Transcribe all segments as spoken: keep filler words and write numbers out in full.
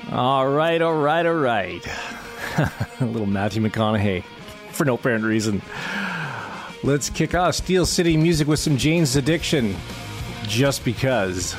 All right, all right, all right. A little Matthew McConaughey for no apparent reason. Let's kick off Steel City Music with some Jane's Addiction. Just because.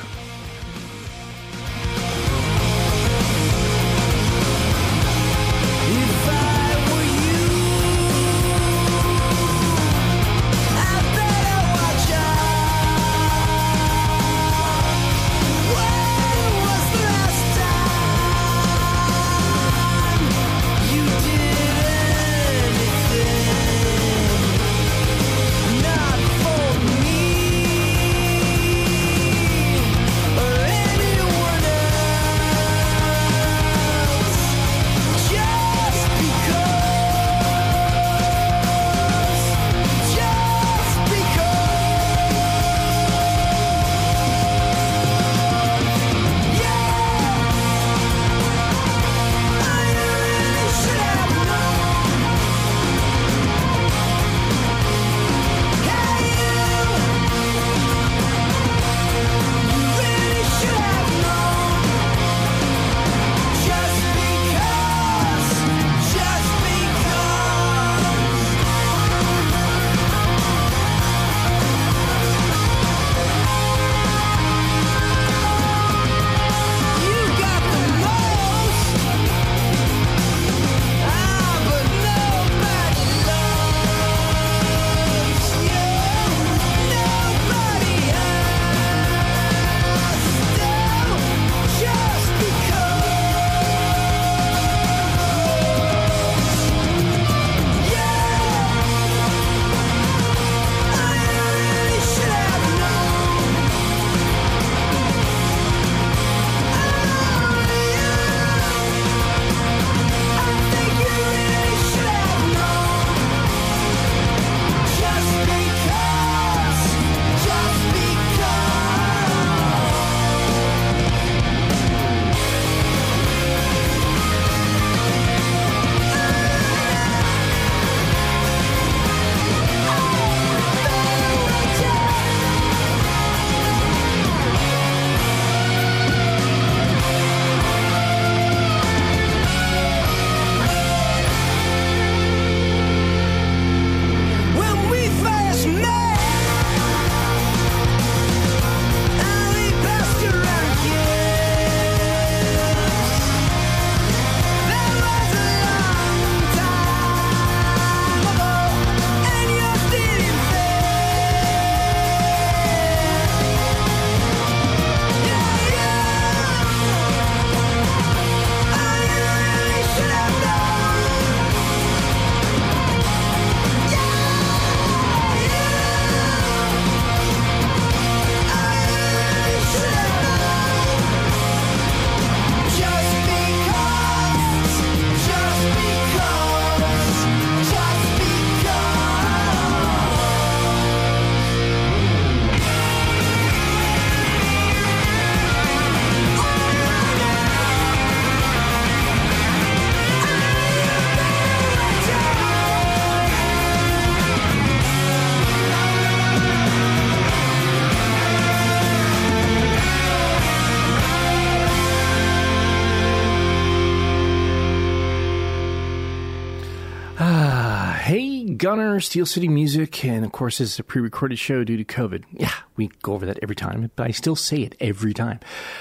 Gunner, Steel City Music, and of course this is a pre-recorded show due to COVID. Yeah, we go over that every time, but I still say it every time.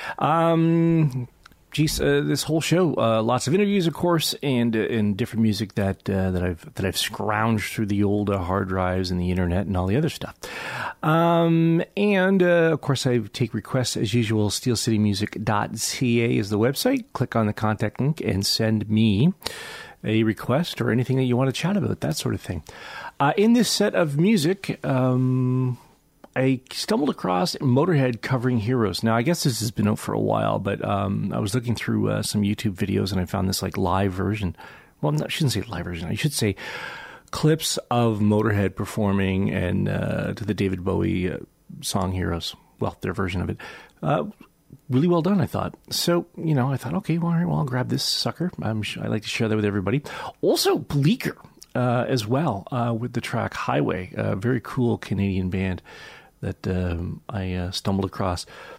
Um, geez, uh, this whole show, uh, lots of interviews, of course, and uh, and different music that uh, that I've that I've scrounged through the old uh, hard drives and the internet and all the other stuff. Um, and uh, of course, I take requests as usual. steel city music dot c a is the website. Click on the contact link and send me a request or anything that you want to chat about, that sort of thing. Uh, in this set of music, um, I stumbled across Motorhead covering Heroes. Now, I guess this has been out for a while, but um, I was looking through uh, some YouTube videos and I found this like live version. Well, I shouldn't say live version. I should say clips of Motorhead performing and uh, to the David Bowie uh, song Heroes. Well, their version of it. Uh, Really well done, I thought. So, you know, I thought, okay, well, all right, well, I'll grab this sucker. I'm, I like to share that with everybody. Also, Bleecker uh, as well uh, with the track Highway, a very cool Canadian band that um, I uh, stumbled across.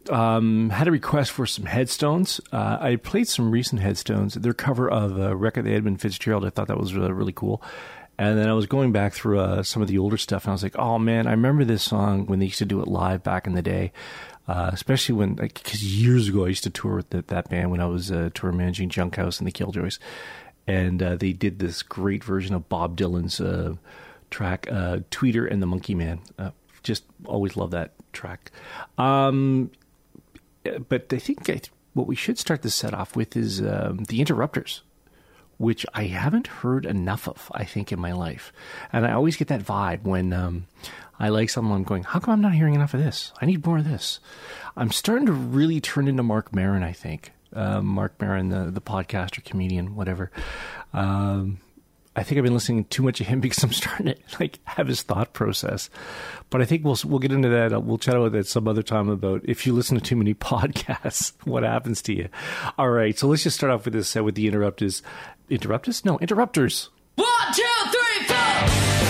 Um, had a request for some headstones. Uh, I played some recent headstones. Their cover of a record they had been Fitzgerald. I thought that was really, really cool. And then I was going back through uh, some of the older stuff, and I was like, oh, man, I remember this song when they used to do it live back in the day, uh, especially when, because like, years ago I used to tour with the, that band when I was uh, tour managing Junk House and the Killjoys. And uh, they did this great version of Bob Dylan's uh, track, uh, Tweeter and the Monkey Man. Uh, just always love that track. Um But I think I, what we should start the set off with is um, the Interrupters, which I haven't heard enough of, I think, in my life. And I always get that vibe when um, I like someone, I'm going, how come I'm not hearing enough of this? I need more of this. I'm starting to really turn into Mark Maron, I think. Uh, Mark Maron, the, the podcaster, comedian, whatever. Um I think I've been listening too much of him because I'm starting to like have his thought process. But I think we'll we'll get into that. We'll chat about that some other time about if you listen to too many podcasts, what happens to you. All right, so let's just start off with this set with the Interrupters. Interrupters? No, Interrupters. One, two, three, four.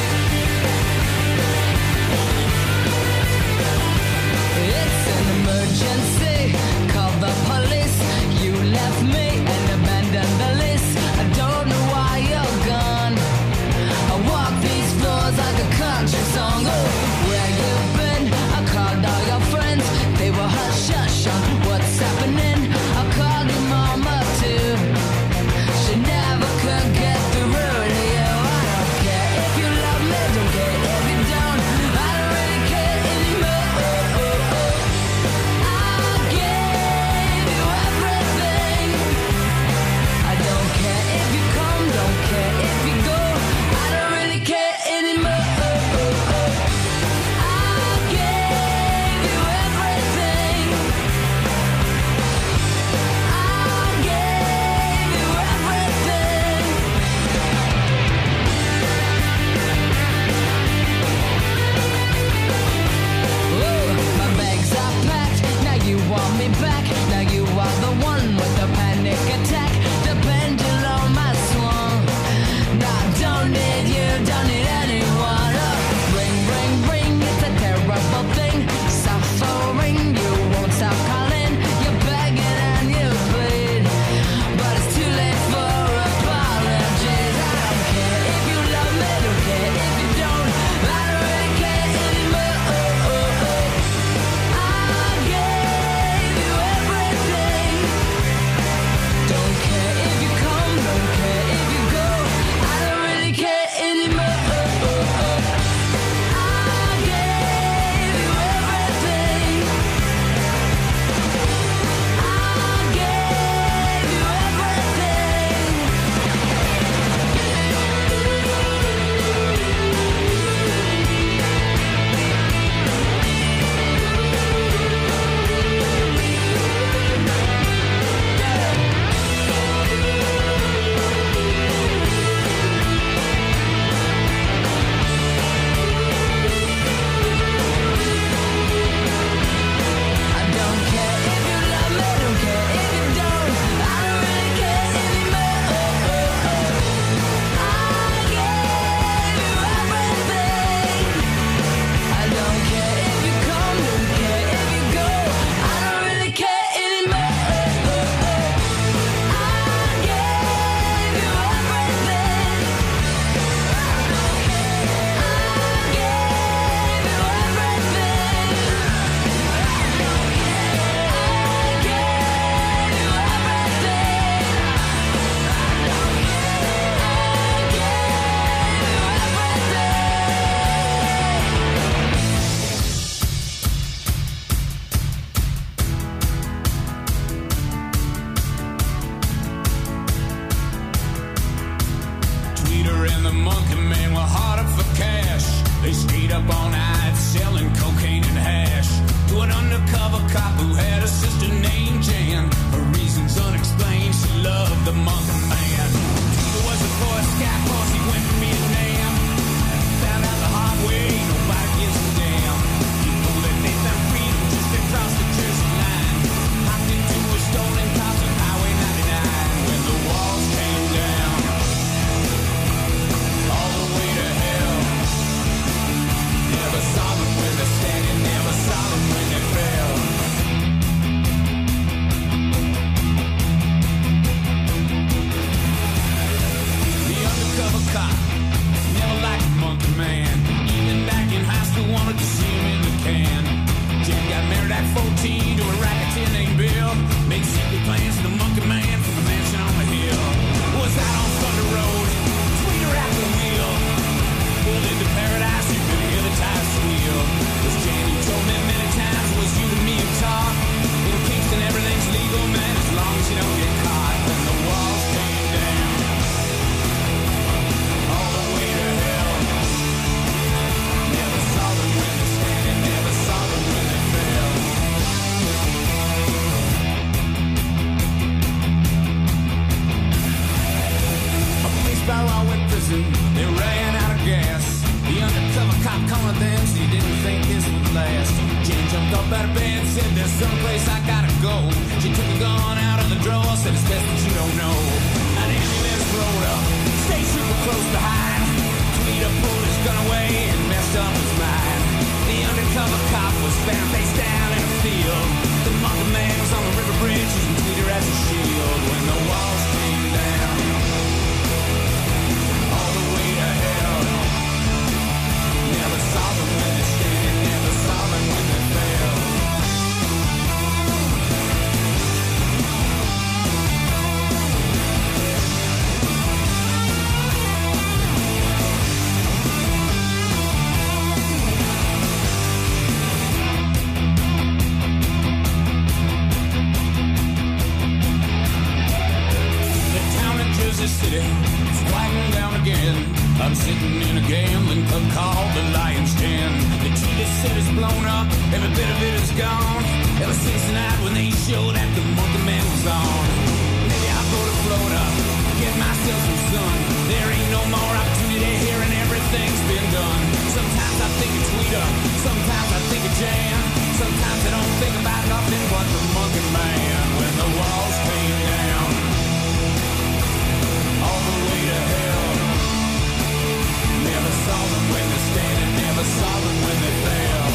It's an emergency. Call the police. You left me and abandoned the list. I don't know why you're gone. I walk these floors like a country song. Oh, where you been? I called all your friends. They were hush hush on what's happening. I called your mama too. She never could get through to you. I don't care if you love me, don't care if you don't. I don't really care anymore. Oh, oh, oh. I gave you everything. I don't care if you come, don't care if you go. I don't really care anymore. Oh, oh, oh. I gave you everything. I gave you everything. Oh, my bags are packed. Now you want me back. Now you are the one with the panic attack. The pendulum has swung. Now I don't need you, don't need anyone. Oh, ring, ring, ring. It's a terrible thing. Suffering, you won't stop calling. You're begging and you plead, but it's too late for apologies. I don't care if you love me, don't care if you don't. I don't really care anymore. Oh, oh, oh. I gave you everything. Don't care if you come, don't care if you go. I don't really care anymore. Oh, oh, oh. I gave you everything. I gave you I don't care if you love me, don't care if you don't. I don't really care anymore. Oh, oh, oh. I gave you everything. I don't care if you come, don't care if you go. I don't really care anymore. Oh, oh, oh. I gave you everything. I gave you Tweeter and the Monkey Man were hard up for cash. They stayed up all night selling cocaine and hash to an undercover cop who had a sister named Jan. For reasons unexplained, she loved the Monkey Man. Tweeter was a Boy Scout cause he went to Vietnam. Found out the hard way, nobody gives a damn. People that they found freedom just across the Jersey line. Hopped into a stolen cop on Highway ninety-nine when the walls came down. All the way to hell. Never saw them when they're standing, never saw them when they fell. reason they ran out of gas. The undercover cop cornered them, so you didn't think this would last. Jane jumped up out of bed, said there's someplace I gotta go. She took a gun out of the drawer, said it's best that you don't know. An ambulance rolled up, state trooper close behind. Tweeter pulled his gun away and messed up his mind. The undercover cop was found face down in a field. The monkey man was on the river bridge using Tweeter as a shield. When the walls came down, all the way to hell. Never saw them when they stand, never saw them when they fell. City, it's quieting down again. I'm sitting in a gambling club called the Lion's Den. The T V set is blown up, every bit of it is gone. Ever since the night when they showed that the Monkey Man was on. Maybe I'll go to Florida, get myself some sun. There ain't no more opportunity here and everything's been done. Sometimes I think of Tweeter, sometimes I think of Jan. Sometimes I don't think about nothing but the Monkey Man. When the walls came down, all the way to hell. Never saw them when they stand and never saw them when they fell.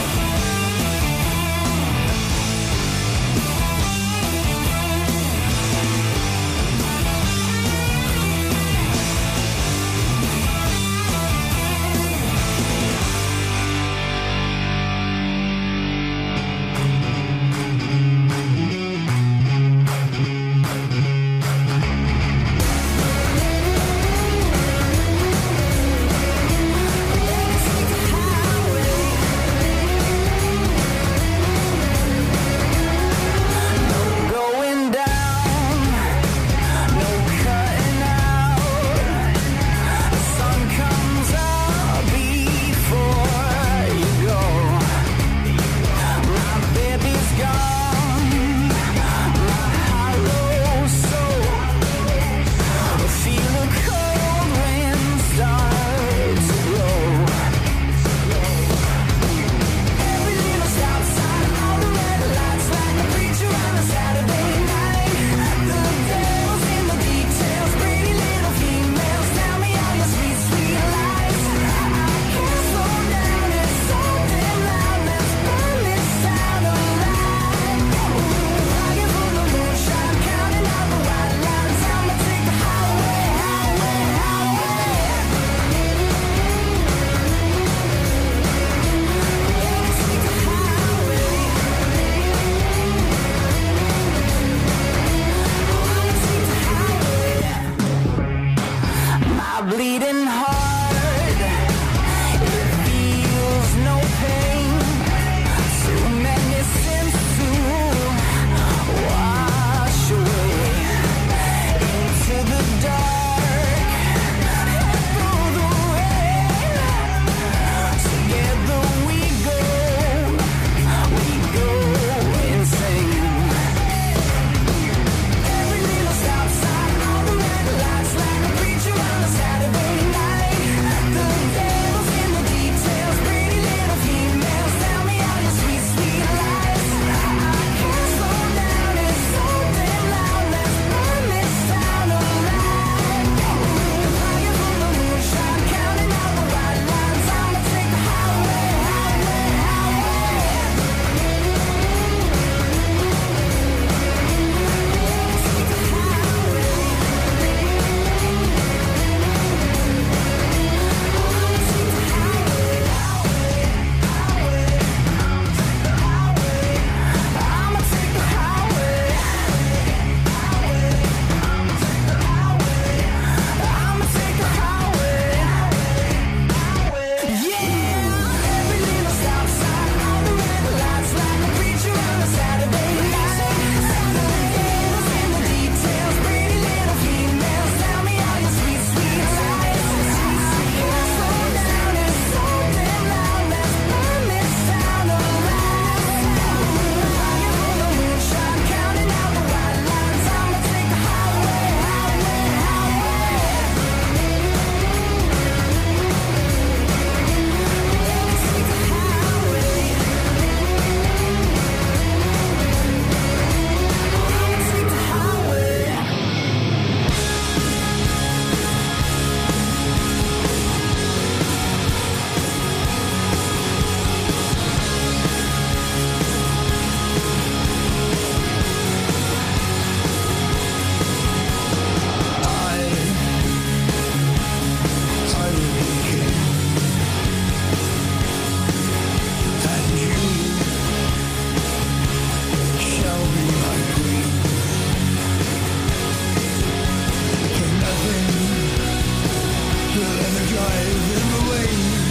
drive them away.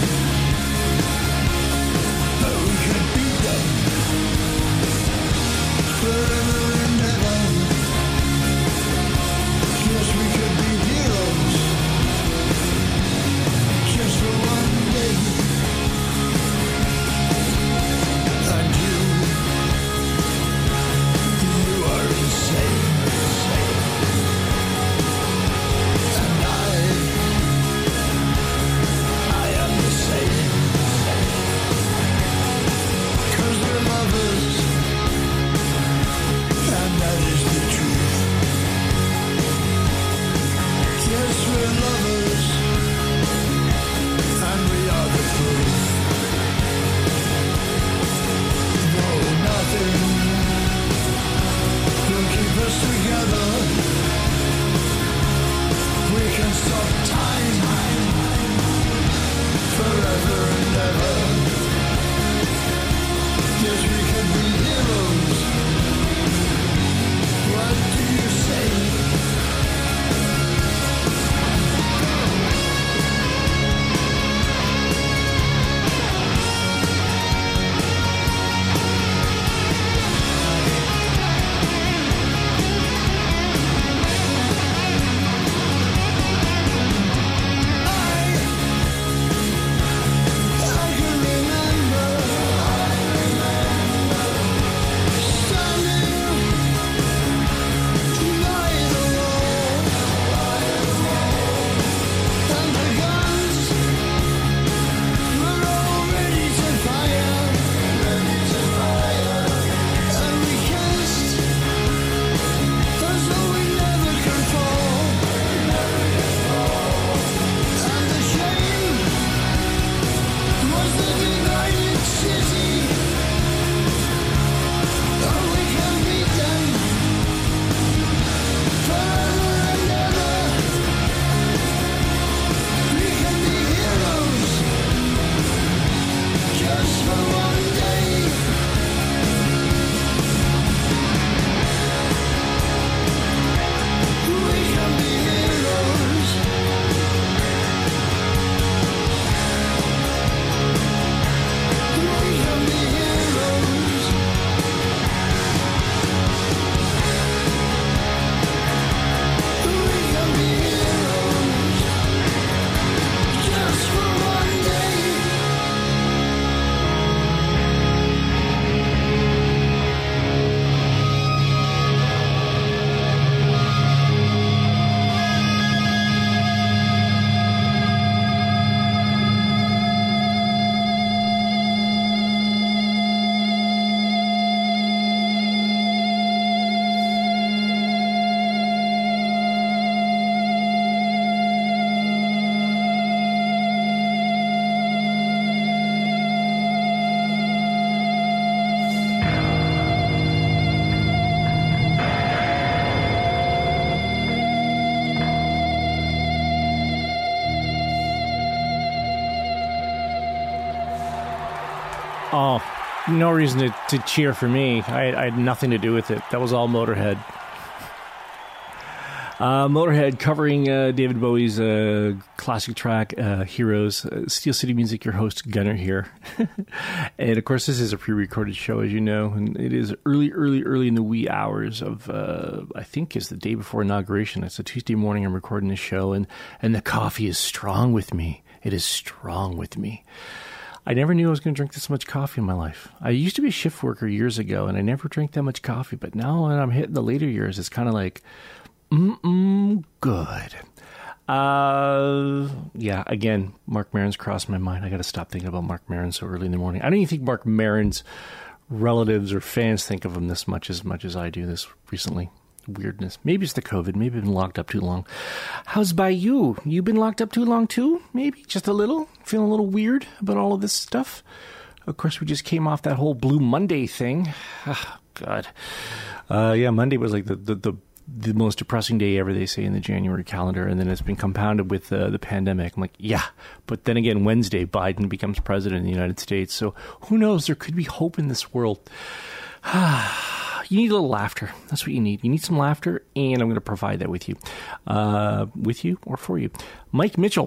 But we could beat them forever and ever. Yes, we could be heroes just for one day. And you, you are insane. And I, I am the same. 'Cause we're lovers, and that is the truth. Yes, we're lovers, and we are the proof. No, nothing will keep us together. We can stop time forever and ever. Yes, we can be heroes. What do you say? I can remember standing by the wall, and the guns were all ready to fire, and we kissed as though we never could fall, and the shame was the divided city. Oh, we can beat them forever and ever. We can be heroes just for one day. We can be heroes. We can be heroes. We can be heroes just for one day. Oh, no reason to, to cheer for me. I, I had nothing to do with it. That was all Motorhead. Uh, Motorhead covering uh, David Bowie's uh, classic track, uh, Heroes. Uh, Steel City Music, your host, Gunnar here. And, of course, this is a pre-recorded show, as you know. And it is early, early, early in the wee hours of, uh, I think it's the day before inauguration. It's a Tuesday morning I'm recording this show. And, and the coffee is strong with me. It is strong with me. I never knew I was going to drink this much coffee in my life. I used to be a shift worker years ago, and I never drank that much coffee. But now when I'm hitting the later years, it's kind of like, mm-mm, good. Uh, yeah, again, Marc Maron's crossed my mind. I got to stop thinking about Marc Maron so early in the morning. I don't even think Marc Maron's relatives or fans think of him this much as much as I do this recently. Weirdness. Maybe it's the COVID. Maybe I've been locked up too long. How's by you? You been locked up too long too? Maybe just a little? Feeling a little weird about all of this stuff? Of course, we just came off that whole Blue Monday thing. Oh, God. Uh, yeah, Monday was like the, the, the, the most depressing day ever, they say, in the January calendar. And then it's been compounded with uh, the pandemic. I'm like, yeah. But then again, Wednesday, Biden becomes president in the United States. So who knows? There could be hope in this world. You need a little laughter. That's what you need. You need some laughter, and I'm going to provide that with you. Uh, with you or for you. Mike Mitchell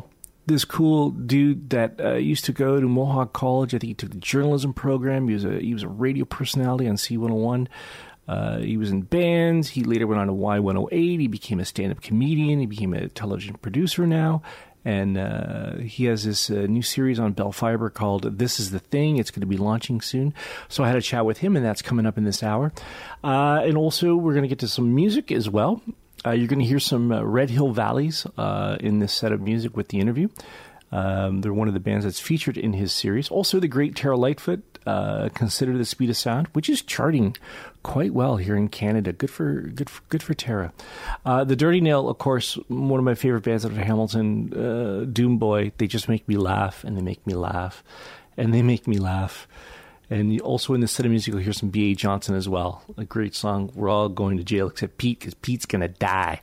this cool dude that uh, used to go to Mohawk College. I think he took the journalism program. He was a he was a radio personality on C one oh one. Uh, he was in bands. He later went on to Y one oh eight. He became a stand-up comedian. He became a television producer now. And uh, he has this uh, new series on Bell Fiber called This Is the Thing. It's going to be launching soon. So I had a chat with him, and that's coming up in this hour. Uh, and also, we're going to get to some music as well. Uh, you're going to hear some uh, Red Hill Valleys uh, in this set of music with the interview. Um, they're one of the bands that's featured in his series. Also, the great Tara Lightfoot, uh, Consider the Speed of Sound, which is charting quite well here in Canada. Good for good for, good for Tara. Uh, the Dirty Nail, of course, one of my favorite bands out of Hamilton, uh, Doom Boy. They just make me laugh, and they make me laugh, and they make me laugh. And also in the set of music, you'll hear some B A Johnson as well. A great song, We're All Going to Jail Except Pete, because Pete's going to die.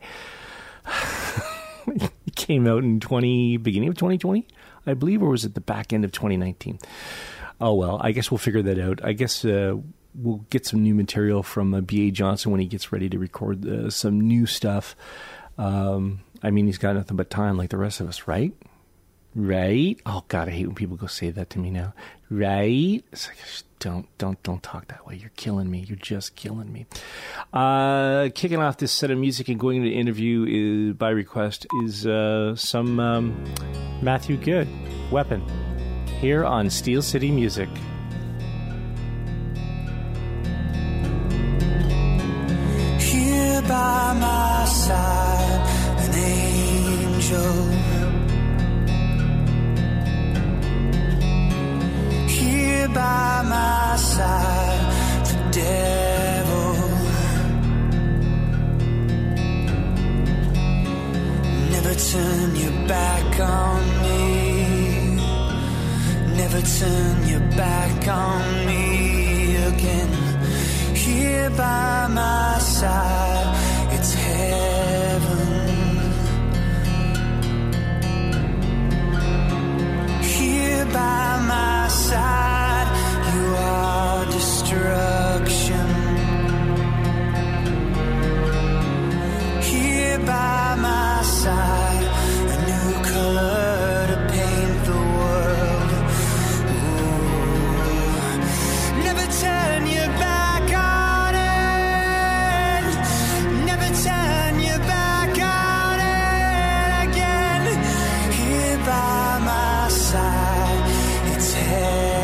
It came out in twenty beginning of twenty twenty, I believe, or was it the back end of twenty nineteen? Oh, well, I guess we'll figure that out. I guess uh, we'll get some new material from uh, B A Johnson when he gets ready to record uh, some new stuff. Um, I mean, he's got nothing but time like the rest of us, right? Right? Oh, God, I hate when people go say that to me now. Right? It's like, don't, don't, don't talk that way. You're killing me. You're just killing me. Uh, kicking off this set of music and going into the interview is, by request is uh, some um, Matthew Good, Weapon, here on Steel City Music. Here by my side, an angel. Here by my side, the devil. Never turn your back on me. Never turn your back on me again. Here by my side, it's heaven. Here by my side, you are destruction. Here by my side, a new color to paint the world. Ooh. Never turn your back on it. Never turn your back on it again. Here by my side, it's heaven.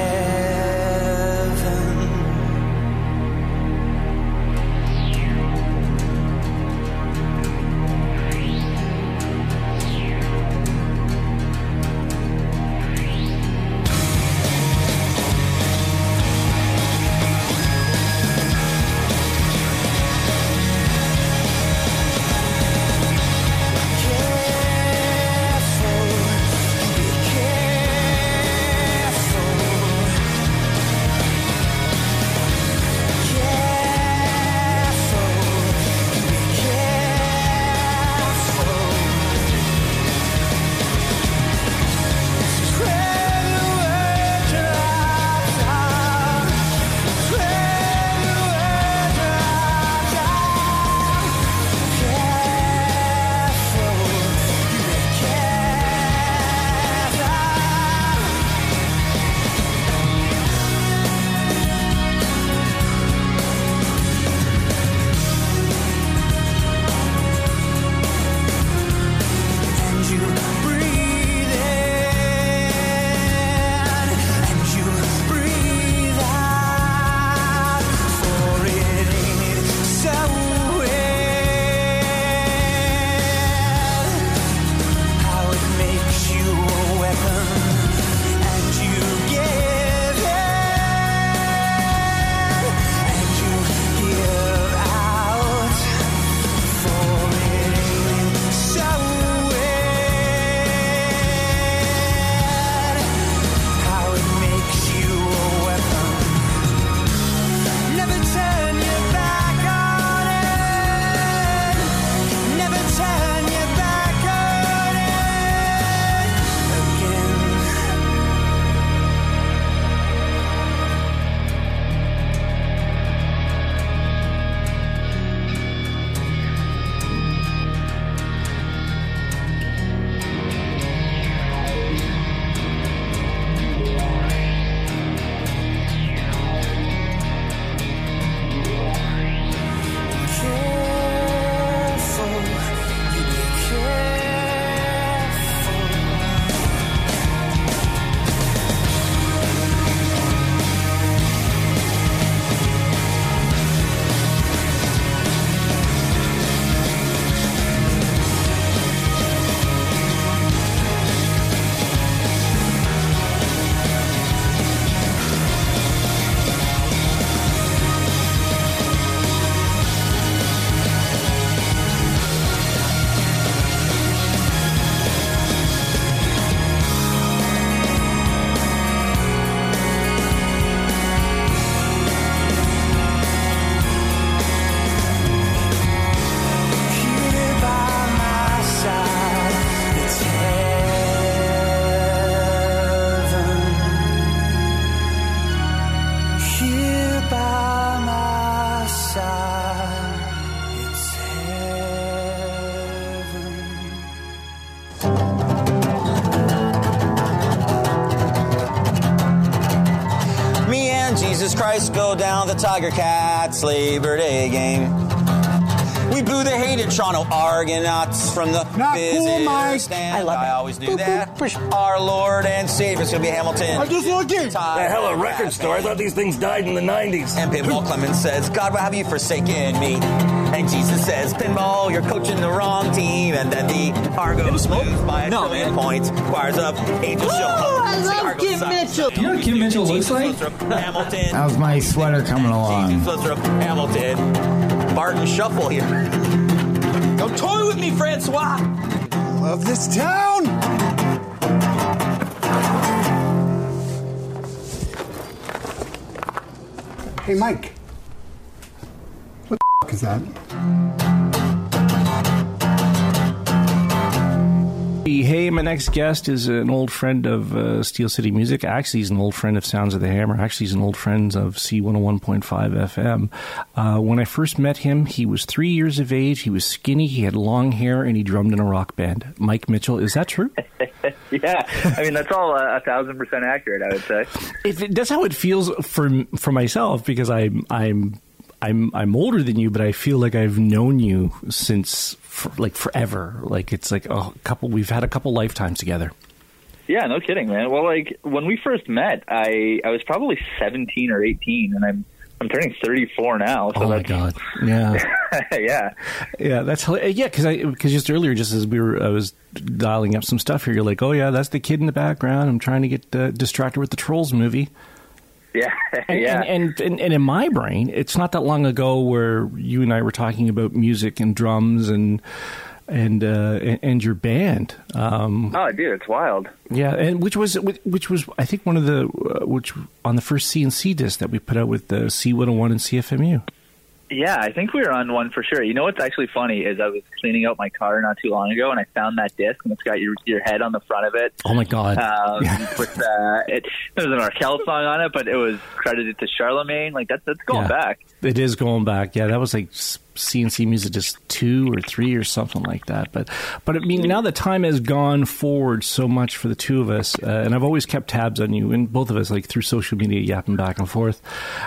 Jesus Christ, go down the Tiger Cats Labor Day game. We boo the hated Toronto Argonauts from the Not visitor cool, Mike. stand. I love I it. always do Boop, that. boop, push. Our Lord and Savior's going to be Hamilton. I'm just looking. The hell, a record store? I thought these things died in the nineties. And Pinball Clemens says, God, why have you forsaken me? And Jesus says, Pinball, you're coaching the wrong team. And then the Argos lose by a No, trillion man. points. Choirs up, Angels show up. Oh, I The love Argos Kim suck. Mitchell. You know what Kim Mitchell looks like? Hamilton. How's my sweater coming along? Jesus Lothrop, Hamilton. Barton Shuffle here. Don't toy with me, Francois. Love this town. Hey, Mike. What the f- is that? Hey, my next guest is an old friend of uh, Steel City Music. Actually, he's an old friend of Sounds of the Hammer. Actually, he's an old friend of C one oh one point five F M. Uh, when I first met him, he was three years of age. He was skinny. He had long hair, and he drummed in a rock band. Mike Mitchell, is that true? Yeah, I mean that's all uh, a thousand percent accurate. I would say. If it, that's how it feels for for myself, because I'm I'm I'm I'm older than you, but I feel like I've known you since for, like forever. Like it's like oh, a couple. We've had a couple lifetimes together. Yeah, no kidding, man. Well, like when we first met, I I was probably seventeen or eighteen, and I'm I'm turning thirty-four now. So Oh my that's, god! Yeah, yeah, yeah. That's hila- yeah. Because I because just earlier, just as we were, I was dialing up some stuff here. You're like, oh yeah, that's the kid in the background. I'm trying to get uh, distracted with the Trolls movie. yeah, And, yeah. and, and, and and in my brain, it's not that long ago where you and I were talking about music and drums and and uh, and, and your band. Um, Oh, dude, it's wild. yeah, and which was which was I think one of the uh, which on the first C and C disc that we put out with the C one oh one and C F M U. Yeah, I think we were on one for sure. You know what's actually funny is I was cleaning out my car not too long ago, and I found that disc, and it's got your your head on the front of it. Oh my god! Um, with uh, it, there's an Arkell song on it, but it was credited to Charlemagne. Like that's that's going Yeah. back. It is going back. Yeah, that was like C and C Music just two or three or something like that. But but I mean, now the time has gone forward so much for the two of us, uh, and I've always kept tabs on you and both of us, like through social media, yapping back and forth.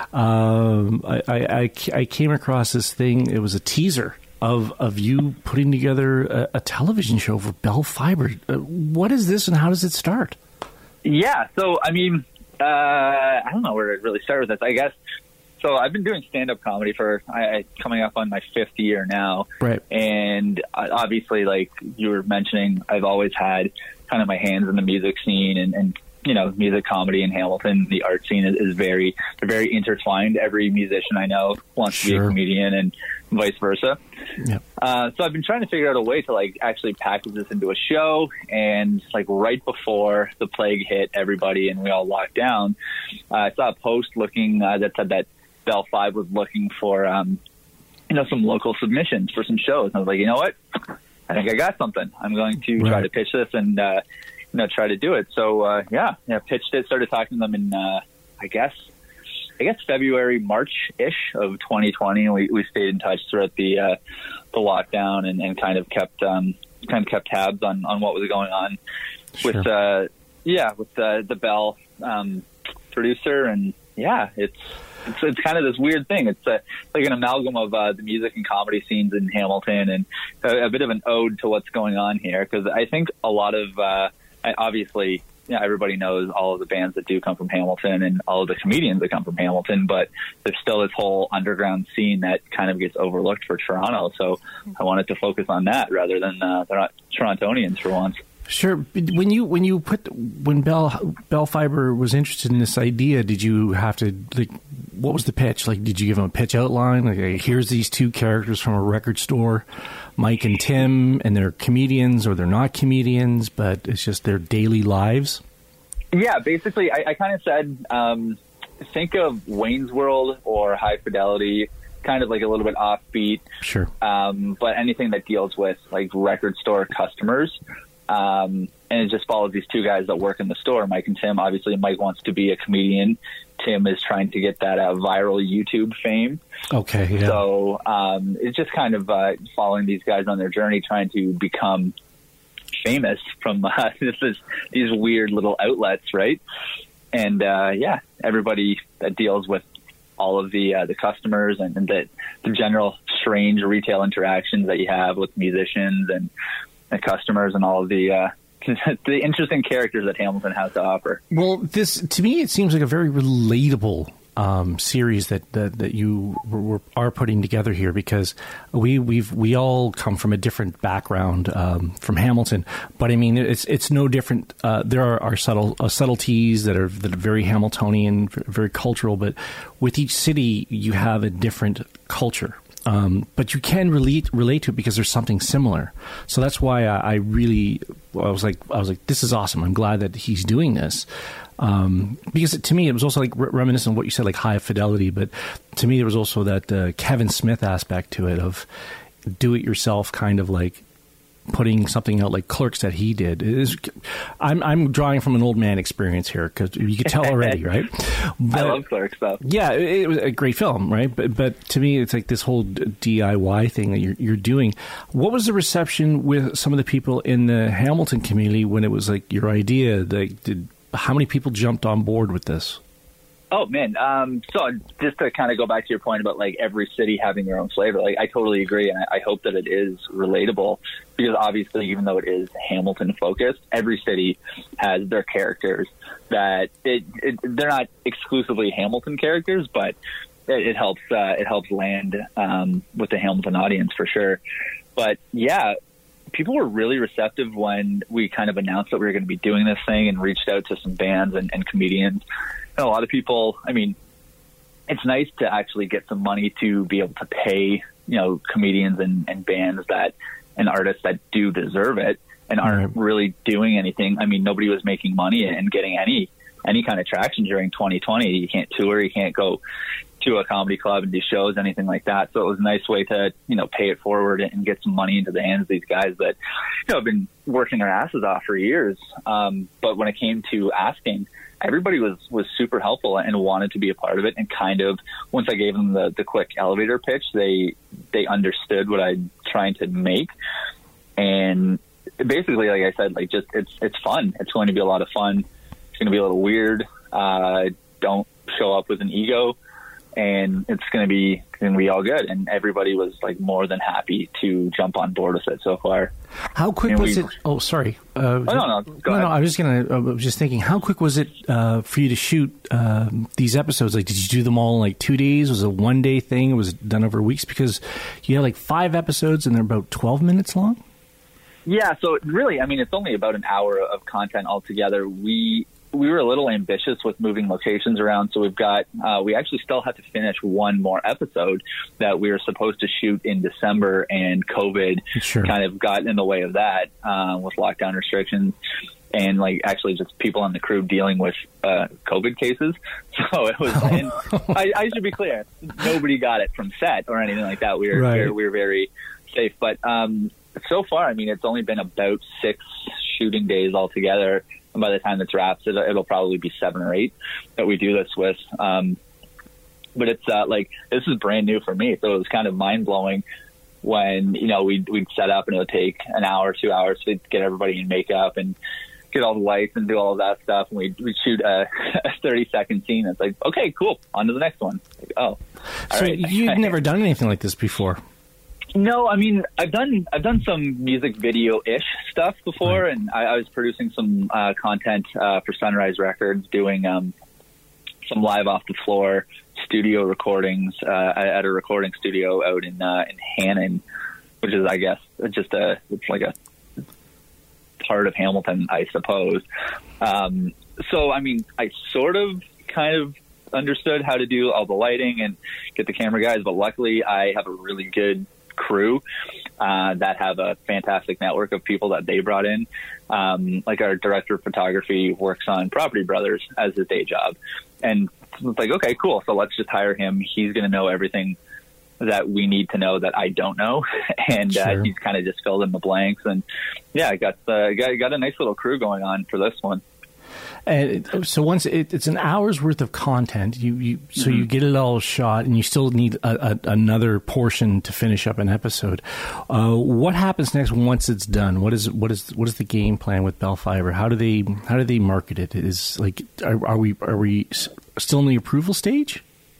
Um, I, I, I, I came across this thing. It was a teaser of of you putting together a, a television show for Bell Fiber. Uh, what is this, and how does it start? Yeah, so I mean, uh, I don't know where to really start with this. I guess so. I've been doing stand-up comedy for I, I coming up on my fifth year now, Right. And I, obviously, like you were mentioning, I've always had kind of my hands in the music scene, and, and you know, music comedy in Hamilton, the art scene is, is very, they're very intertwined. Every musician I know wants to be a Sure. comedian, and vice versa. Yep. Uh, so I've been trying to figure out a way to like actually package this into a show. And like right before the plague hit everybody and we all locked down, uh, I saw a post looking uh, that said that Bell Five was looking for, um, you know, some local submissions for some shows. And I was like, you know what? I think I got something. I'm going to try Right. to pitch this and, uh, you know, try to do it. So, uh, yeah, yeah, pitched it, started talking to them in, uh, I guess, I guess February, March-ish of twenty twenty, and we, we stayed in touch throughout the uh, the lockdown and, and kind of kept um, kind of kept tabs on, on what was going on Sure. with uh, yeah with uh, the Bell um, producer, and yeah, it's, it's it's kind of this weird thing. It's uh, like an amalgam of uh, the music and comedy scenes in Hamilton, and a, a bit of an ode to what's going on here, because I think a lot of uh, obviously. Yeah, everybody knows all of the bands that do come from Hamilton and all of the comedians that come from Hamilton, but there's still this whole underground scene that kind of gets overlooked for Toronto. So I wanted to focus on that rather than uh, they're not Torontonians for once. Sure. When you when you put when Bell Bell Fiber was interested in this idea, did you have to like what was the pitch? Like, did you give them a pitch outline? Like, hey, here's these two characters from a record store, Mike and Tim, and they're comedians or they're not comedians, but it's just their daily lives. Yeah, basically, I, I kind of said, um, think of Wayne's World or High Fidelity, kind of like a little bit offbeat. Sure. Um, but anything that deals with like record store customers. Um, and it just follows these two guys that work in the store, Mike and Tim. Obviously, Mike wants to be a comedian. Tim is trying to get that uh, viral YouTube fame. Okay. Yeah. So um, it's just kind of uh, following these guys on their journey, trying to become famous from uh, this is, these weird little outlets, right? And uh, yeah, everybody that deals with all of the uh, the customers and, and the, the general strange retail interactions that you have with musicians and, and customers and all of the uh, the interesting characters that Hamilton has to offer. Well, this to me it seems like a very relatable um, series that, that that you were, are putting together here, because we we've we all come from a different background um, from Hamilton, but I mean it's it's no different. Uh, there are, are subtle uh, subtleties that are that are very Hamiltonian, very cultural, but with each city you have a different culture. Um, but you can relate relate to it because there's something similar. So that's why I, I really I was like I was like this is awesome. I'm glad that he's doing this. Um, because to me, it was also like re- reminiscent of what you said, like high fidelity. But to me, there was also that uh, Kevin Smith aspect to it of do it yourself, kind of like putting something out like Clerks that he did. It is, I'm I'm drawing from an old man experience here because you can tell already, right? But, I love Clerks though. Yeah, it, it was a great film, right? But but to me, it's like this whole D I Y thing that you're you're doing. What was the reception with some of the people in the Hamilton community when it was like your idea? Like, did how many people jumped on board with this? Oh man, um, so just to kind of go back to your point about like every city having their own flavor, like I totally agree, and I, I hope that it is relatable, because obviously, even though it is Hamilton focused, every city has their characters that it, it they're not exclusively Hamilton characters, but it, it helps uh, it helps land um, with the Hamilton audience for sure. But yeah, people were really receptive when we kind of announced that we were going to be doing this thing and reached out to some bands and, and comedians. And a lot of people, I mean, it's nice to actually get some money to be able to pay, you know, comedians and, and bands that and artists that do deserve it and aren't right. really doing anything. I mean, nobody was making money and getting any any kind of traction during twenty twenty. You can't tour, you can't go to a comedy club and do shows, anything like that. So it was a nice way to, you know, pay it forward and get some money into the hands of these guys that, you know, have been working their asses off for years. Um, but when it came to asking, everybody was, was super helpful and wanted to be a part of it. And kind of, once I gave them the, the quick elevator pitch, they, they understood what I'm trying to make. And basically, like I said, like just, it's, it's fun. It's going to be a lot of fun. It's going to be a little weird. Uh, don't show up with an ego. And it's going to be going to be all good. And everybody was like more than happy to jump on board with it so far. How quick and was we, it? Oh, sorry. Uh, oh, no, no, go no, ahead. no. I was just gonna. I was just thinking, how quick was it uh, for you to shoot uh, these episodes? Like, did you do them all in like two days? Was it a one day thing? Was it done over weeks? Because you had like five episodes and they're about twelve minutes long. Yeah. So really, I mean, it's only about an hour of content altogether. We. We were a little ambitious with moving locations around, so we've got, uh, we actually still have to finish one more episode that we were supposed to shoot in December, and COVID sure. kind of got in the way of that uh, with lockdown restrictions and like actually just people on the crew dealing with uh, COVID cases. So it was, and I, I should be clear, nobody got it from set or anything like that. We were, right. we were, we were very safe, but um, so far, I mean, it's only been about six shooting days altogether. And by the time it's wrapped, it'll, it'll probably be seven or eight that we do this with. Um, but it's uh, like, this is brand new for me. So it was kind of mind blowing when, you know, we'd, we'd set up and it would take an hour, two hours to get everybody in makeup and get all the lights and do all of that stuff. And we'd, we'd shoot a, a thirty second scene. It's like, okay, cool. On to the next one. Like, oh, all so right. You've never done anything like this before. No, I mean, I've done I've done some music video-ish stuff before, right. and I, I was producing some uh, content uh, for Sunrise Records, doing um, some live off the floor studio recordings uh, at a recording studio out in uh, in Hannon, which is, I guess, just a it's like a part of Hamilton, I suppose. Um, so, I mean, I sort of kind of understood how to do all the lighting and get the camera guys, but luckily I have a really good crew uh, that have a fantastic network of people that they brought in. Um, like our director of photography works on Property Brothers as his day job. And it's like, okay, cool. So let's just hire him. He's going to know everything that we need to know that I don't know. And sure. uh, he's kind of just filled in the blanks. And yeah, I got, uh, got, got a nice little crew going on for this one. Uh, so once it, it's an hour's worth of content, you, you so mm-hmm. you get it all shot, and you still need a, a, another portion to finish up an episode. Uh, what happens next once it's done? What is what is what is the game plan with Bell Fiber? How do they how do they market it? Is like are, are we are we still in the approval stage?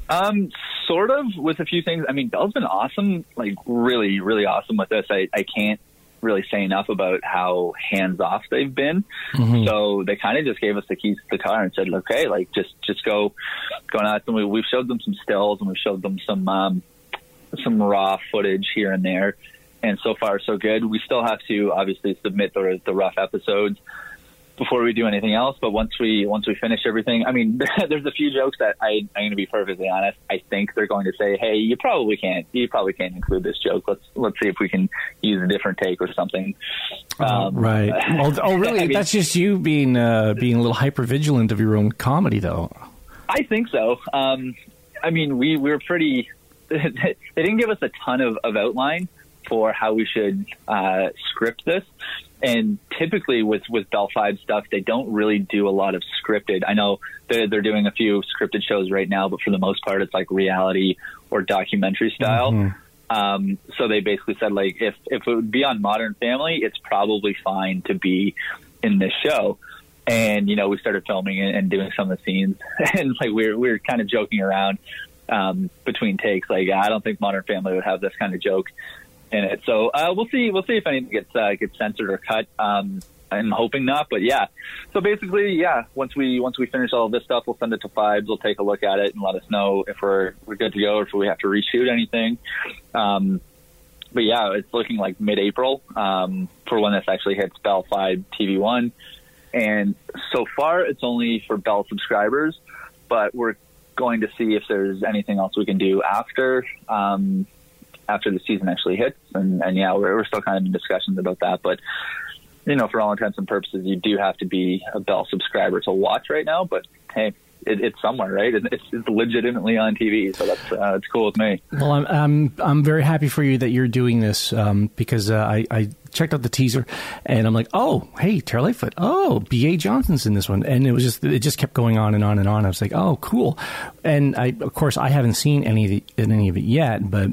Um, sort of, with a few things. I mean, Belle's been awesome, like really, really awesome with this. I, I can't really say enough about how hands off they've been. Mm-hmm. So they kind of just gave us the keys to the car and said, okay, like just, just go, go nuts. And we, we've showed them some stills and we've showed them some, um, some raw footage here and there. And so far so good. We still have to obviously submit the, the rough episodes before we do anything else. But once we once we finish everything, I mean, there's a few jokes that I, I'm going to be perfectly honest. I think they're going to say, "Hey, you probably can't. You probably can't include this joke. Let's let's see if we can use a different take or something." Um, right. Oh, oh, really? I mean, that's just you being uh, being a little hyper vigilant of your own comedy, though. I think so. Um, I mean, we we were pretty. They didn't give us a ton of, of outline for how we should uh, script this. And typically with, with Bell five stuff, they don't really do a lot of scripted. I know they're, they're doing a few scripted shows right now, but for the most part, it's like reality or documentary style. Mm-hmm. Um, so they basically said, like, if, if it would be on Modern Family, it's probably fine to be in this show. And, you know, we started filming and, and doing some of the scenes. And, like, we were, we were kind of joking around um, between takes. Like, I don't think Modern Family would have this kind of joke in it. So uh, we'll see. We'll see if anything gets uh, gets censored or cut. Um, I'm hoping not, but yeah. So basically, yeah. Once we once we finish all of this stuff, we'll send it to Fibes. We'll take a look at it and let us know if we're we're good to go or if we have to reshoot anything. Um, but yeah, it's looking like mid-April um, for when this actually hits Bell five T V one. And so far, it's only for Bell subscribers, but we're going to see if there's anything else we can do after. Um, after the season actually hits. And, and yeah, we're, we're still kind of in discussions about that. But, you know, for all intents and purposes, you do have to be a Bell subscriber to watch right now. But, hey, it, it's somewhere, right? It's, it's legitimately on T V, so that's uh, it's cool with me. Well, I'm, I'm, I'm very happy for you that you're doing this um, because uh, I, I checked out the teaser, and I'm like, oh, hey, Tara Lightfoot. Oh, B A Johnson's in this one. And it was just, it just kept going on and on and on. I was like, oh, cool. And, I, of course, I haven't seen any of, the, any of it yet, but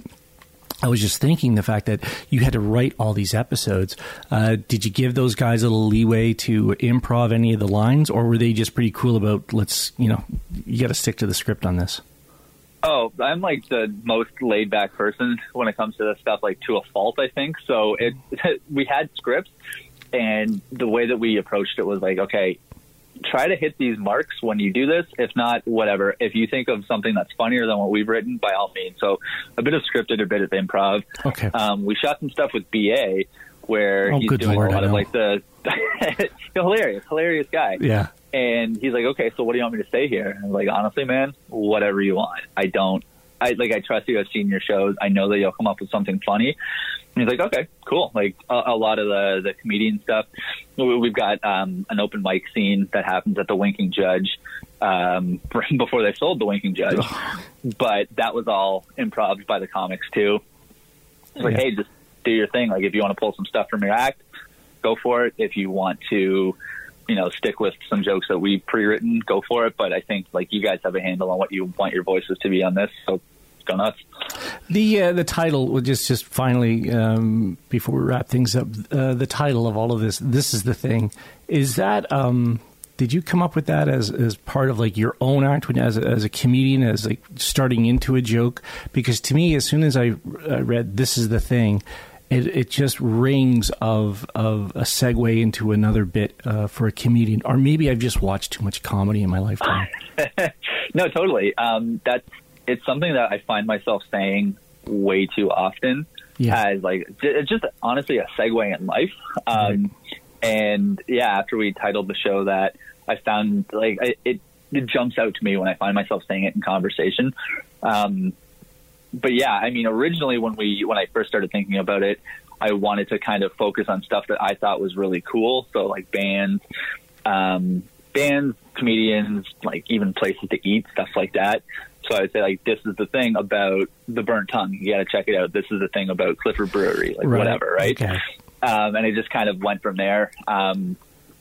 I was just thinking the fact that you had to write all these episodes. Uh, did you give those guys a little leeway to improv any of the lines, or were they just pretty cool about, let's, you know, you got to stick to the script on this? Oh, I'm like the most laid back person when it comes to this stuff, like to a fault, I think. So it, we had scripts, and the way that we approached it was like, okay, try to hit these marks when you do this. If not, whatever. If you think of something that's funnier than what we've written, by all means. So a bit of scripted, a bit of improv. Okay. Um, we shot some stuff with B A where oh, he's good doing Lord, a lot I of know. like the hilarious, hilarious guy. Yeah. And he's like, okay, so what do you want me to say here? And I'm like, honestly, man, whatever you want. I don't, I like, I trust you. I've seen your shows. I know that you'll come up with something funny. And he's like, okay, cool. Like a, a lot of the, the comedian stuff. We've got um, an open mic scene that happens at the Winking Judge um, before they sold the Winking Judge. But that was all improv by the comics too. It's like, yeah. hey, just do your thing. Like if you want to pull some stuff from your act, go for it. If you want to, you know, stick with some jokes that we've pre-written, go for it. But I think like you guys have a handle on what you want your voices to be on this. So go nuts. The uh, the title, will just just finally um, before we wrap things up, uh, the title of all of this, This Is the Thing, is that um, did you come up with that as, as part of like your own act when, as a, as a comedian, as like starting into a joke? Because to me, as soon as I uh, read This Is the Thing, it, it just rings of of a segue into another bit uh, for a comedian. Or maybe I've just watched too much comedy in my lifetime. No, totally. Um, that's it's something that I find myself saying way too often. Yeah. As like it's just honestly a segue in life. Um, right. And yeah, after we titled the show that, I found like it, it jumps out to me when I find myself saying it in conversation. Um, but yeah, I mean, originally when we when I first started thinking about it, I wanted to kind of focus on stuff that I thought was really cool. So like bands, um, bands, comedians, like even places to eat, stuff like that. So I would say, like, this is the thing about the Burnt Tongue. You got to check it out. This is the thing about Clifford Brewery, like right. whatever, right? Okay. Um, and it just kind of went from there. Um,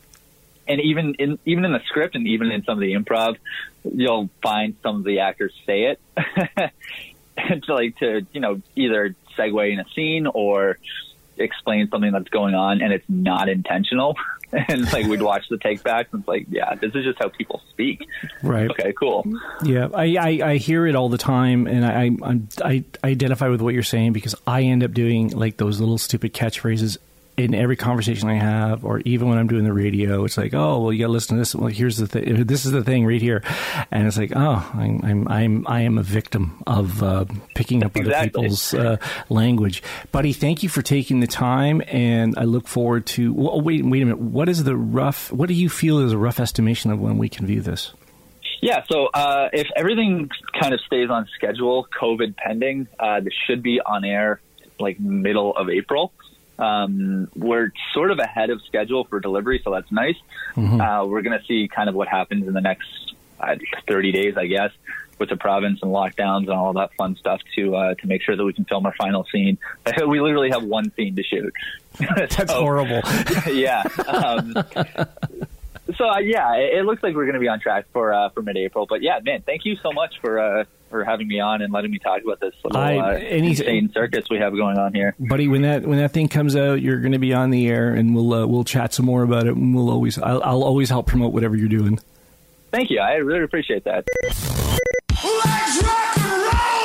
and even in even in the script and even in some of the improv, you'll find some of the actors say it to like to you know either segue in a scene or explain something that's going on and it's not intentional. And like we'd watch the take backs and it's like, yeah, this is just how people speak. Right. Okay, cool. Yeah, I, I, I hear it all the time, and I, I I identify with what you're saying because I end up doing like those little stupid catchphrases in every conversation I have, or even when I'm doing the radio. It's like, oh, well, you got to listen to this. Well, here's the thing. This is the thing right here, and it's like, oh, I'm I'm I'm I am a victim of uh, picking up exactly. other people's uh, language. Buddy, thank you for taking the time, and I look forward to. Well, wait, wait a minute. What is the rough? What do you feel is a rough estimation of when we can view this? Yeah, so uh, if everything kind of stays on schedule, COVID pending, uh, this should be on air like middle of April. Um, we're sort of ahead of schedule for delivery, so that's nice. Mm-hmm. Uh, we're going to see kind of what happens in the next uh, thirty days, I guess, with the province and lockdowns and all that fun stuff to uh, to make sure that we can film our final scene. We literally have one scene to shoot. That's so, horrible. Yeah. Um, so, uh, yeah, it, it looks like we're going to be on track for uh, for mid-April. But, yeah, man, thank you so much for uh, for having me on and letting me talk about this little I, uh, any, insane circus we have going on here. Buddy, when that when that thing comes out, you're going to be on the air, and we'll uh, we'll chat some more about it, and we'll always I'll, I'll always help promote whatever you're doing. Thank you. I really appreciate that. Let's rock and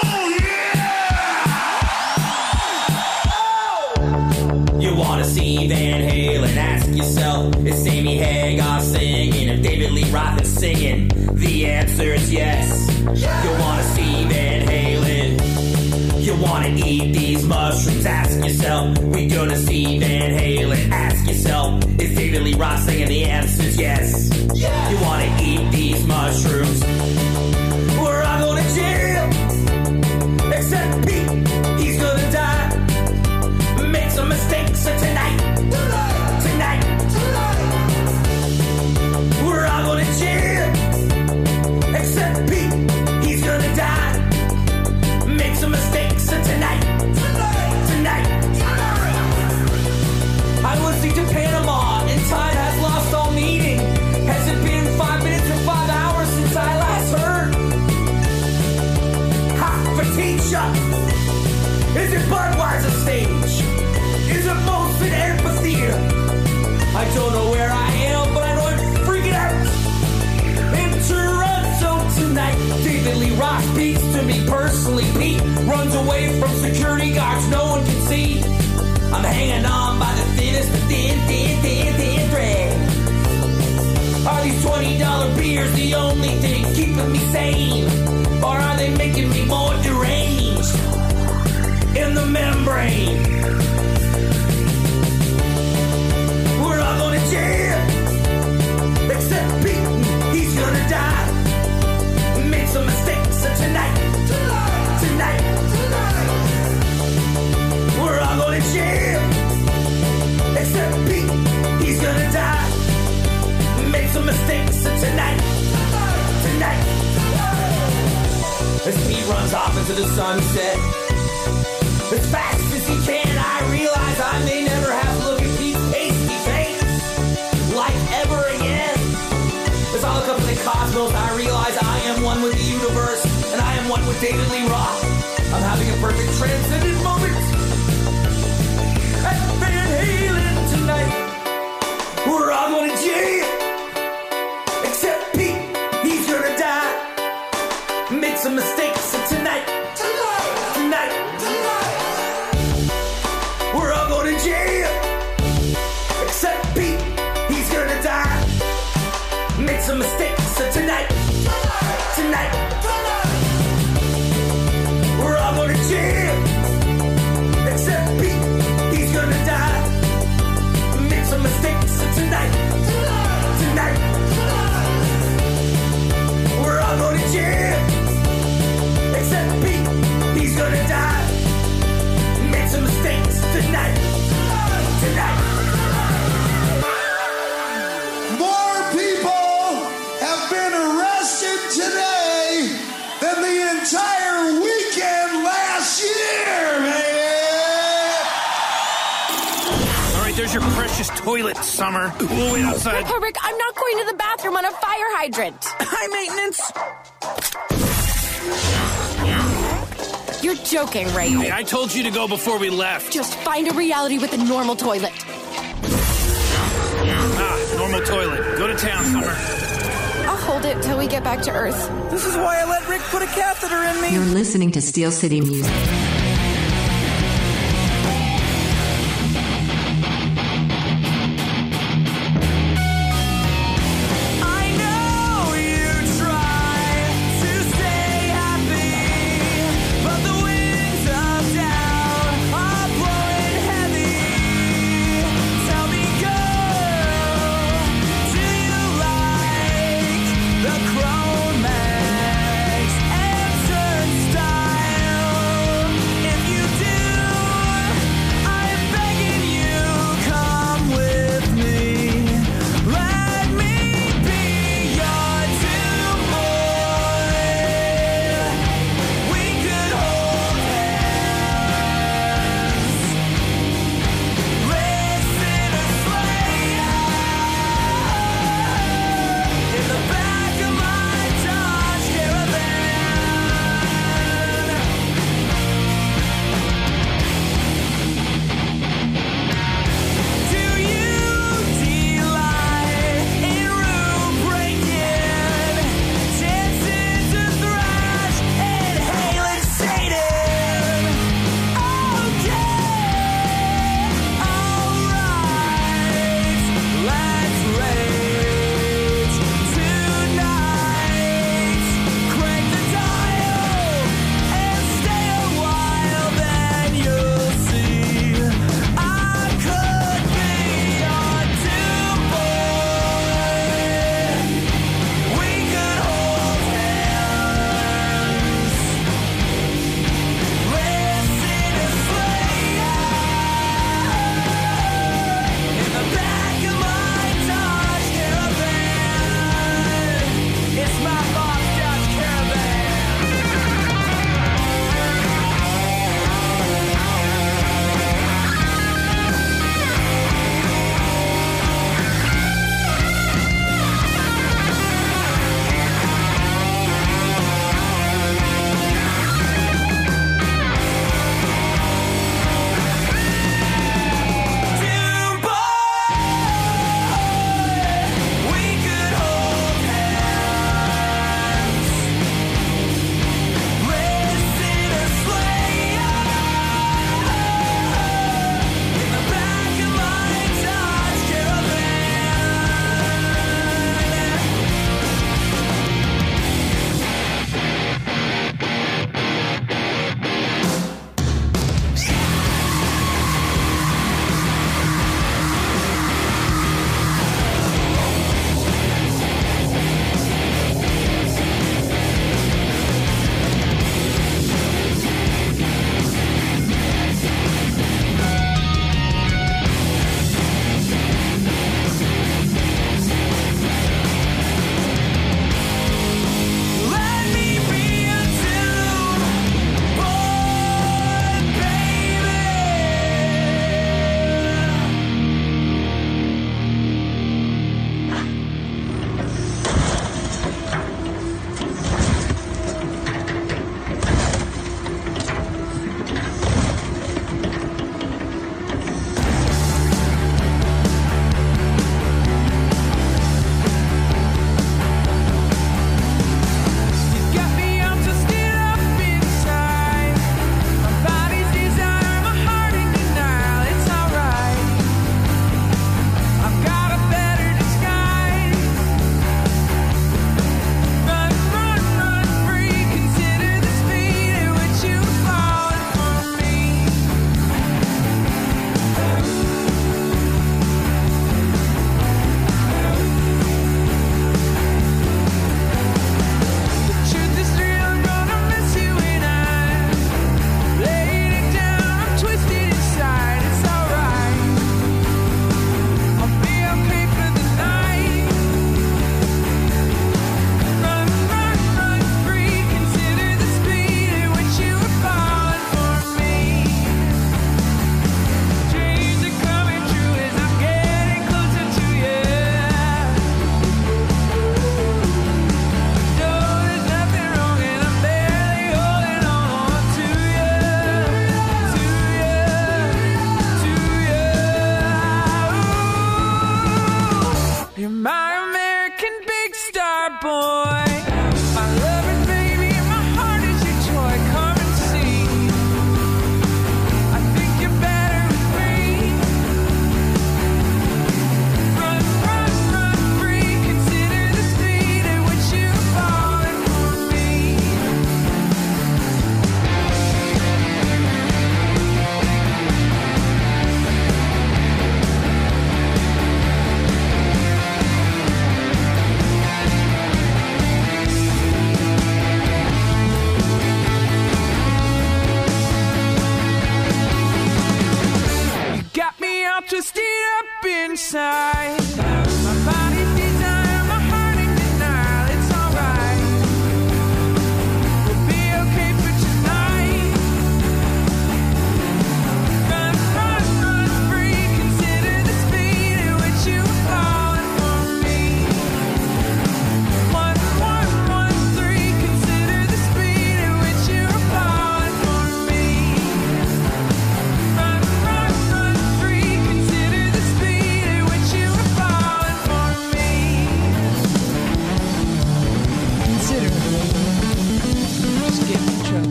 roll, yeah! You wanna see Van Halen? Ask yourself, is Sammy Hagar singing? If David Lee Roth is singing? The answer is yes. You wanna see Van Halen? You wanna eat these mushrooms? Ask yourself, we gonna see Van Halen? Ask yourself, is David Lee Roth singing? The answer is yes. You wanna eat these mushrooms? We're all going to jail, except Pete, he's gonna die. Make some mistakes tonight, tonight, tonight, tonight. We're all going to jail, except Pete, he's gonna die. Make some mistakes tonight, tonight, tonight, tonight. I listened to Panama, and time has lost all meaning. Has it been five minutes or five hours since I last heard? Teacher, is it Budweiser stage? Is it Molson Amphitheater? I don't know where I am, but I know I'm freaking out. In Toronto tonight, David Lee Roth speaks to me personally. Pete runs away from security guards no one can see. I'm hanging on by the thinnest, thin, thin, thin, thin thread. Are these twenty dollar beers the only thing keeping me sane? Or are they making me more deranged in the membrane? We're all going to jail, except Pete, he's gonna die. Make some mistakes tonight, tonight, tonight, tonight. We're all going to jail, except Pete, he's gonna die. Make some mistakes tonight, tonight, tonight. As Pete runs off into the sunset, as fast as he can, I realize I may never have to look at Pete's pasty face like ever again. As I look up in the cosmos, I realize I am one with the universe, and I am one with David Lee Roth. I'm having a perfect transcendent moment at Van Halen tonight. We're all going to jail, except Pete, he's gonna die. Make some mistakes tonight, tonight, tonight, tonight. We're all going to jail, except Pete, he's gonna die. Make some mistakes tonight, tonight, tonight, tonight. We're all going to jail, except Pete, he's gonna die. Make some mistakes tonight, tonight, tonight, tonight. We're all going to jail, except Pete, he's gonna die. Make some mistakes tonight, tonight. More people have been arrested today than the entire weekend last year, man. All right, there's your precious toilet, Summer. We'll wait outside. Rick, Rick, I'm not going to the bathroom on a fire hydrant. High maintenance. You're joking, right? Hey, I told you to go before we left. Just find a reality with a normal toilet. Ah, normal toilet. Go to town, Summer. I'll hold it till we get back to Earth. This is why I let Rick put a catheter in me. You're listening to Steel City Music. Chrome Max and turnstile. boy. My loving baby, my heart is your toy. Come and see. I think you're better with me. Run, run, run free. Consider the speed at which you're falling for me. Got me all twisted up inside. My body's desire, my heart in denial. It's alright. We'll be okay for tonight. Run, run, run free. Consider the speed at which you're falling for me. One, one, one, three. Consider the speed at which you're falling for me. Run, run, run free. Consider the speed at which you are falling for me. Consider it. Just get in trouble.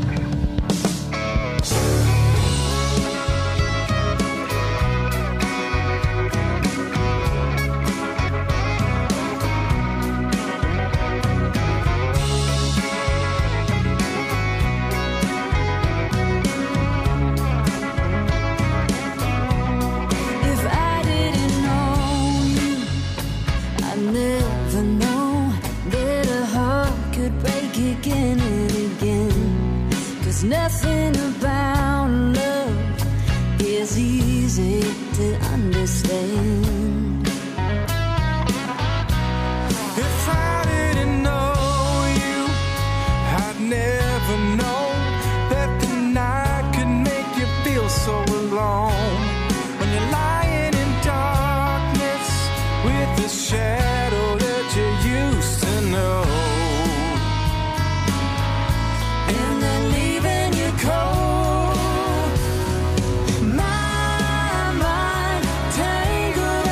If I didn't know you, I'd never know that a heart could break again and again. 'Cause nothing about love is easy to understand. If I didn't know you, I'd never know that the night could make you feel so alone. When you're lying in darkness with the shadow that you used to know, and then leaving you cold. My mind tangled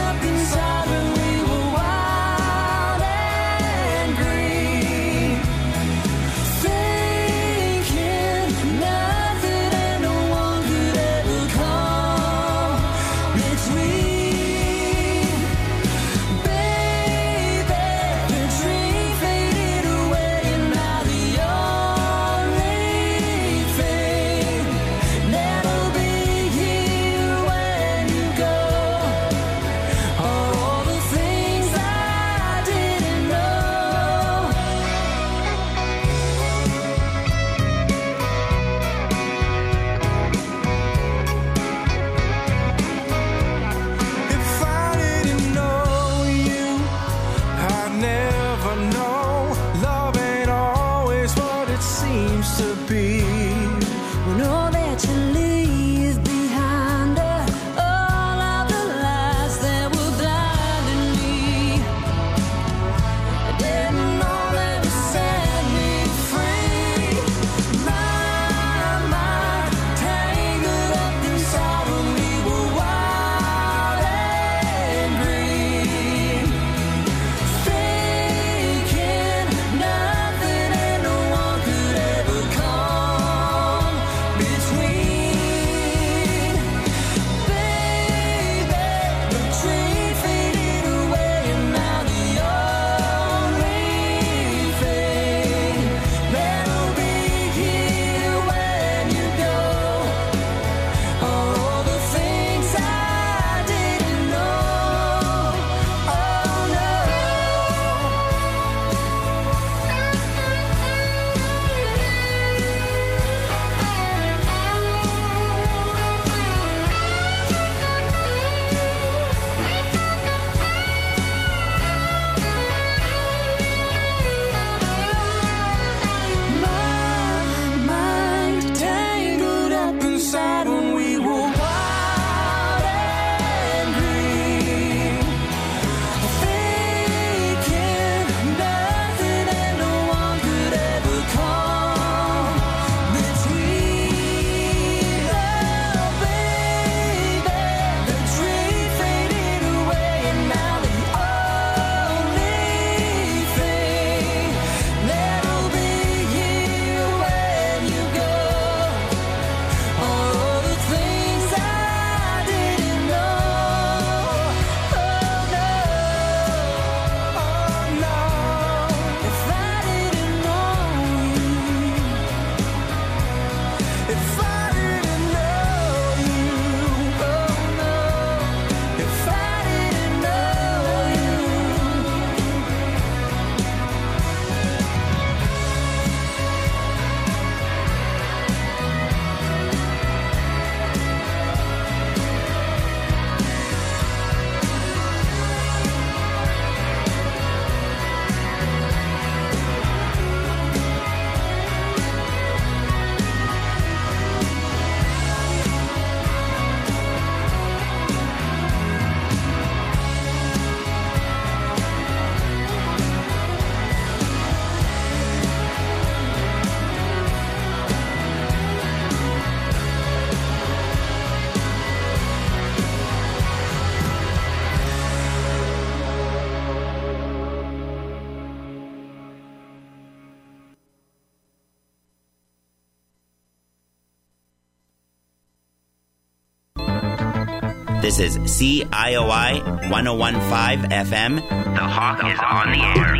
This is C I O I one oh one point five F M. The Hawk is on the air.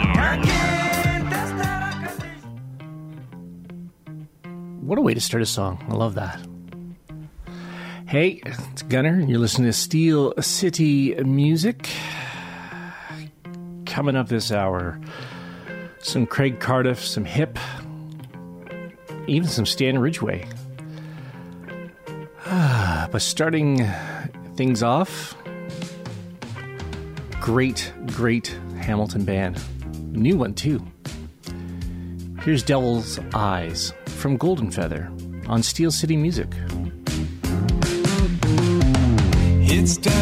What a way to start a song. I love that. Hey, it's Gunner. You're listening to Steel City Music. Coming up this hour, some Craig Cardiff, some Hip, even some Stan Ridgway. Ah, but starting things off, great, great Hamilton band. New one, too. Here's Devil's Eyes from Golden Feather on Steel City Music. It's